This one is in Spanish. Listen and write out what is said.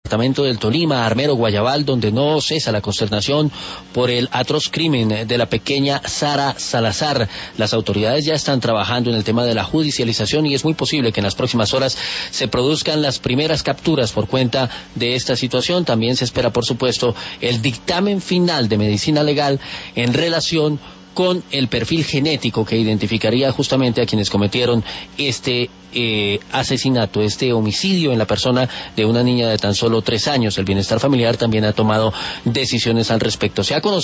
Departamento del Tolima, Armero, Guayabal, donde no cesa la consternación por el atroz crimen de la pequeña Sara Salazar. Las autoridades ya están trabajando en el tema de la judicialización y es muy posible que en las próximas horas se produzcan las primeras capturas por cuenta de esta situación. También se espera, por supuesto, el dictamen final de medicina legal en relación con el perfil genético que identificaría justamente a quienes cometieron este asesinato, este homicidio en la persona de una niña de tan solo 3 años. El Bienestar Familiar también ha tomado decisiones al respecto. Se ha conocido